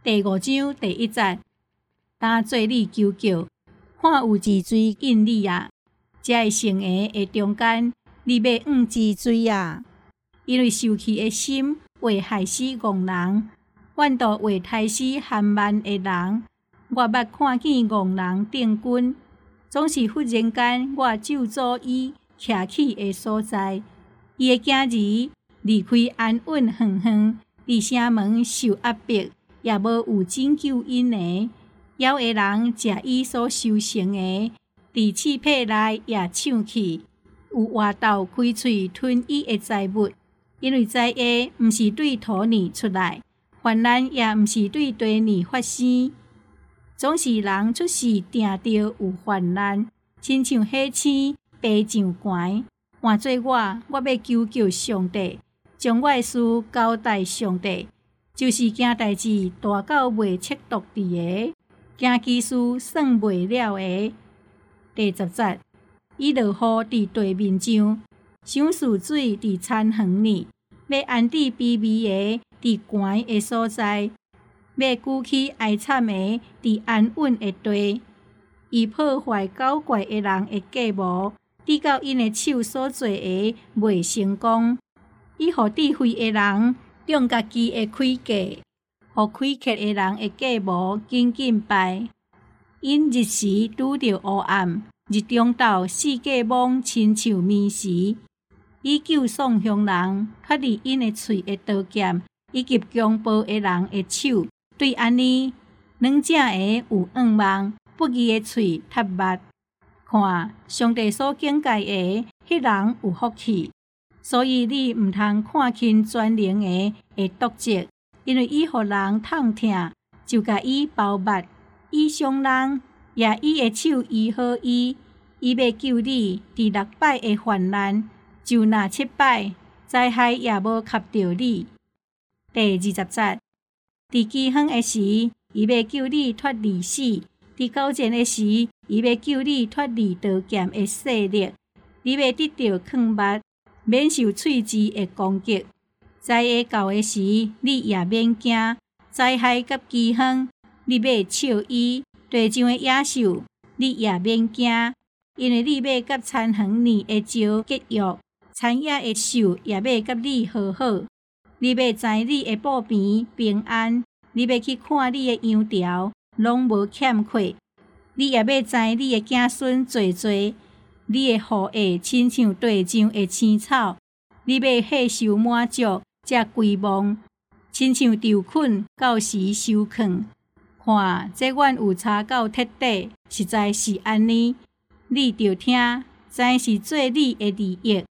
第5章第1节，担做你求救，看有治水应你啊！这个圣言的中间，你要治水啊！因为受气的心会害死戆人，阮都会杀死含慢的人。我捌看见戆人定军，总是忽然间我咒诅伊徛起的所在，伊的囝儿离开安稳远远，伫城门受压迫，也无有拯救因的。枵的人食伊所收成的，伫刺配内也抢去，有活斗开喙吞伊的财物。因为灾厄毋是对土地出来，患难也毋是对地面发生，总是人出世定着有患难，亲像火星爬上悬。换做我要求救上帝，将我的事交代上帝，就是惊代志大到袂测度伫的，惊其事算袂了的。第10节，伊落雨伫地面上，想使水伫田园里，要安置卑微的伫悬的所在，要举起哀惨的伫安稳的地。伊破坏搞怪的人的计谋，直到因的手所做的袂成功。伊互智慧的人用家己的诡计，互苛刻的人的计谋紧紧败。因日时拄着黑暗，日中昼世界网亲像面时。伊救送乡人，脱离因的喙的刀剑，以及强暴的人的手。对安尼，软正的有仰望，不义的喙塌目。看，上帝所警戒的，迄人有福气。所以你毋通看轻全能的毒责，因为伊互人痛疼，就甲伊包目。伊伤人，也伊的手医好伊。伊要救你，伫6摆的患难。就那7摆，灾害也无磕着你。第20节，伫饥荒的时，伊要救你脱离死；伫交战的时，伊要救你脱离刀剑的势力。你要得到劝目，免受喙舌的攻击。灾厄到的时，你也免惊；灾害甲饥荒，你要笑伊；地上的野兽，你也免惊，因为你要甲田园里的鸟结约。田野的兽也要甲你和好，你要知你的步边平安，你要去看你的羊条，拢无欠缺。你也要知你的子孙多多，你的后裔亲像地上的青草，你要岁寿满足，才归望，亲像囚困到时收困。看，这阮有查到彻底，实在是安尼。你着听，知是做你的利益。